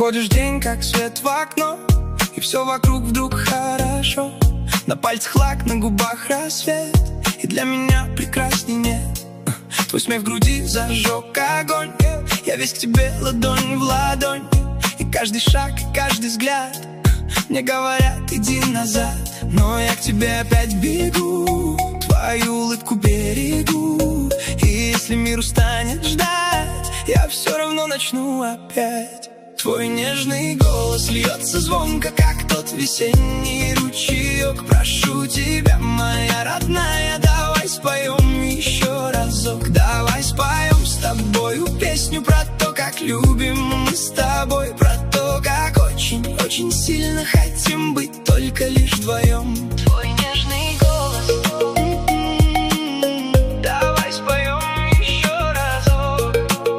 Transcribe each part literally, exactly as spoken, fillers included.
Заходишь в день, как свет в окно, и все вокруг вдруг хорошо. На пальцах лак, на губах рассвет, и для меня прекрасней нет. Твой смех в груди зажег огонь, я весь к тебе ладонь в ладонь. И каждый шаг, и каждый взгляд мне говорят: иди назад. Но я к тебе опять бегу, твою улыбку берегу. И если мир устанет ждать, я все равно начну опять. Твой нежный голос льется звонко, как тот весенний ручеек. Прошу тебя, моя родная, давай споем еще разок. Давай споем с тобою песню про то, как любим мы с тобой, про то, как очень-очень сильно хотим быть только лишь вдвоем. Твой нежный голос, давай споем еще разок.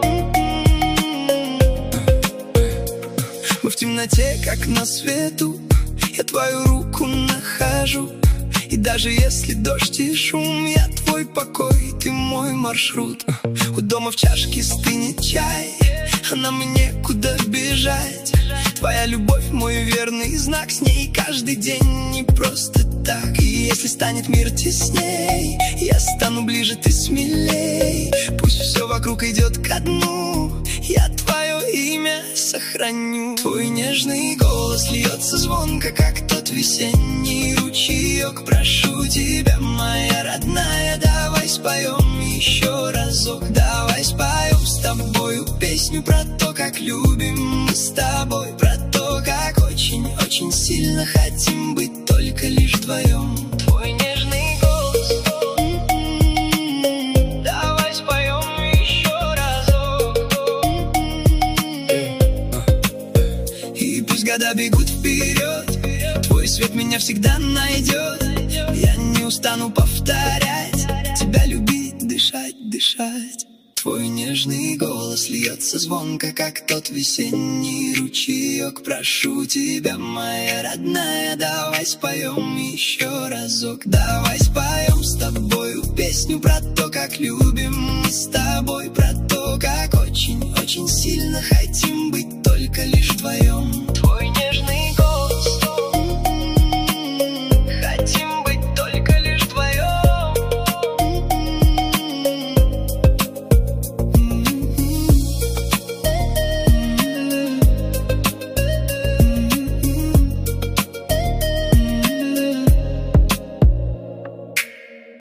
Мы в темноте, как на свету, я твою руку нахожу. И даже если дождь и шум, я твой покой, ты мой маршрут. У дома в чашке стынет чай, а нам и некуда бежать. Твоя любовь мой верный знак, с ней каждый день не просто так. И если станет мир тесней, я стану ближе, ты смелей. Пусть все вокруг идет ко дну, я твое имя сохраню. Твой нежный голос льется звонко, как тот весенний ручеек. Прошу тебя, моя родная, давай споем еще разок. Давай споем с тобою песню про то, как любим мы с тобой, про то, как очень-очень сильно хотим быть только лишь вдвоем. Твой нежный голос, давай споем еще разок. И пусть года бегут вперед, твой свет меня всегда найдет. Я не устану повторять, тебя любить, дышать, дышать. Твой нежный голос льется звонко, как тот весенний ручеек. Прошу тебя, моя родная, давай споем еще разок. Давай споем с тобою песню про то, как любим мы с тобой, про то, как очень-очень сильно хотим быть только лишь вдвоем.